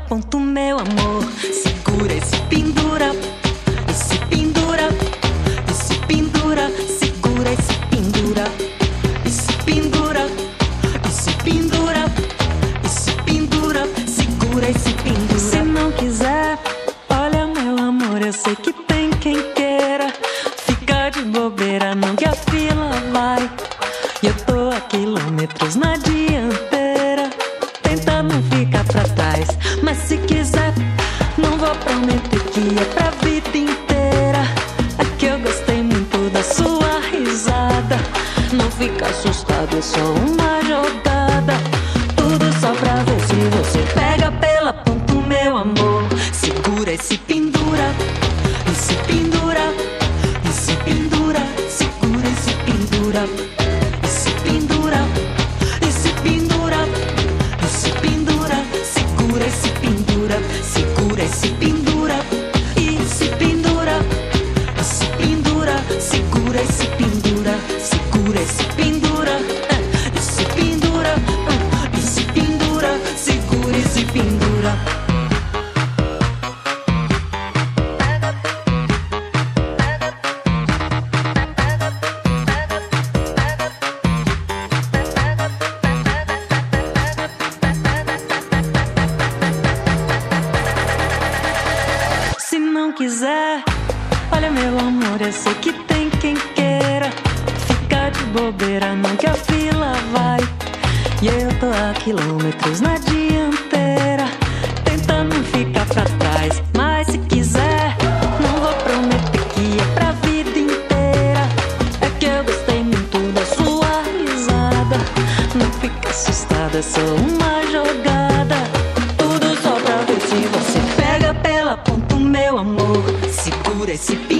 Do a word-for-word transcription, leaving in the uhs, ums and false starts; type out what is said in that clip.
ponto, meu amor. Segura e se pendura, e se pendura, e se pendura. Segura e se pendura, e se pendura, e se pendura, e se pendura. Segura e se pendura. Se não quiser, olha, meu amor, eu sei que tem quem queira. Fica de bobeira, não que a fila vai. E eu tô a quilômetros na dianteira. Tenta não ficar pra trás, mas se quiser, não vou prometer que é pra vida inteira. É que eu gostei muito da sua risada. Não fica assustado, é só uma jogada. Tudo só pra ver se você pega pela ponta, meu amor. Segura e se pendura, e se pendura, e se pendura. Segura e se pendura, e se pendura, e se pendura, e se pendura. Segura e se pendura, segura e se pendura, e se pendura, e se pendura. Segura e se pendura, segura e se pendura, e se pendura, e se pendura. Segura e se pendura. Se não quiser, olha, meu amor, eu sei que tem quem queira. Fica de bobeira, não que a fila vai. E eu tô a quilômetros na dianteira. Tenta não ficar pra trás, mas se quiser, não vou prometer que é pra vida inteira. É que eu gostei muito da sua risada. Não fica assustada, é só uma jogada. Tudo só pra ver se você pega pela ponta, meu amor. Segura esse